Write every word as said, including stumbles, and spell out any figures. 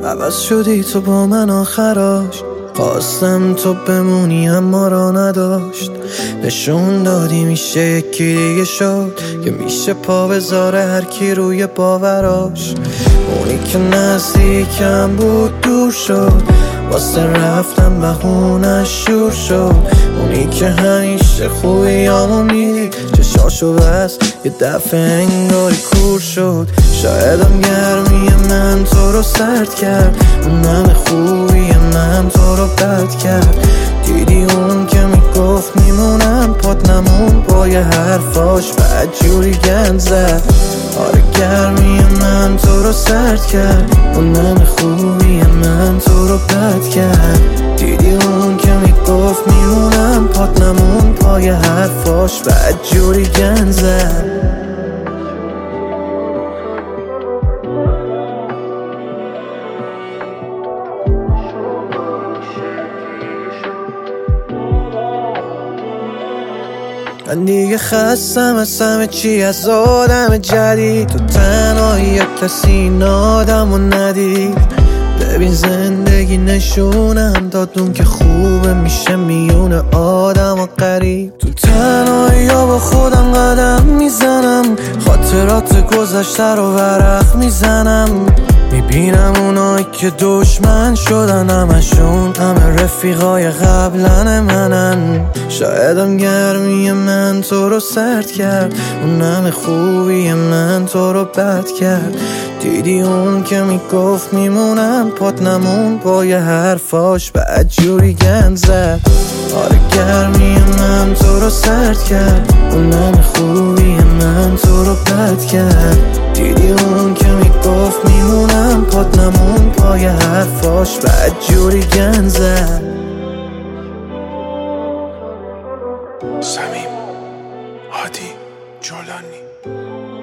عوض شدی تو با من آخراش، خواستم تو بمونی اما را نداشت. نشون دادی میشه یکی دیگه شد، که میشه پا بذاره هر کی روی باوراش. اونی که نزدیکم بود دور شد، واسه رفتم بهونش شور شد. اونی که همیشه خوبیامو میدید چشاشو بس یه دفعه انگاری کور شد. شایدم گرمی من تو رو سرد کرد، اونم خوبی من تو رو بد کرد. دیدی اون که میگفت میمونم پات نمون، با یه حرفاش بد جوری گند زد. آره گرمی من تو رو سرد کرد، اونم خوبی من تو رو بد کرد. دیدی اون که میگفت میمونم پات نمون، با یه حرفاش بد جوری گند زد. من دیگه خستم از همه چی، از آدم جدید. تو تنهایی کسی این آدمو ندید. ببین زندگی نشونم دادون که خوبه میشه میون آدم و غریب. تو تنهایی با خودم قدم میزنم، خاطرات گذشته رو ورق میزنم. میبینم اونایی که دشمن شدن همشون همه رفیقای قبلن منن. شایدم گرمی من تو رو سرد کرد، اونم خوبی من تو رو بد کرد. دیدی اون که میگفت میمونم پات نمون، با یه حرفاش بد جوری گند زد. آره گرمی من تو رو سرد کرد، اونم خوبی من تو رو بد کرد. دیدی اون که میگفت میمونم پات نمون، با یه حرفاش بد جوری گند زد. صمیم هادی جولانی.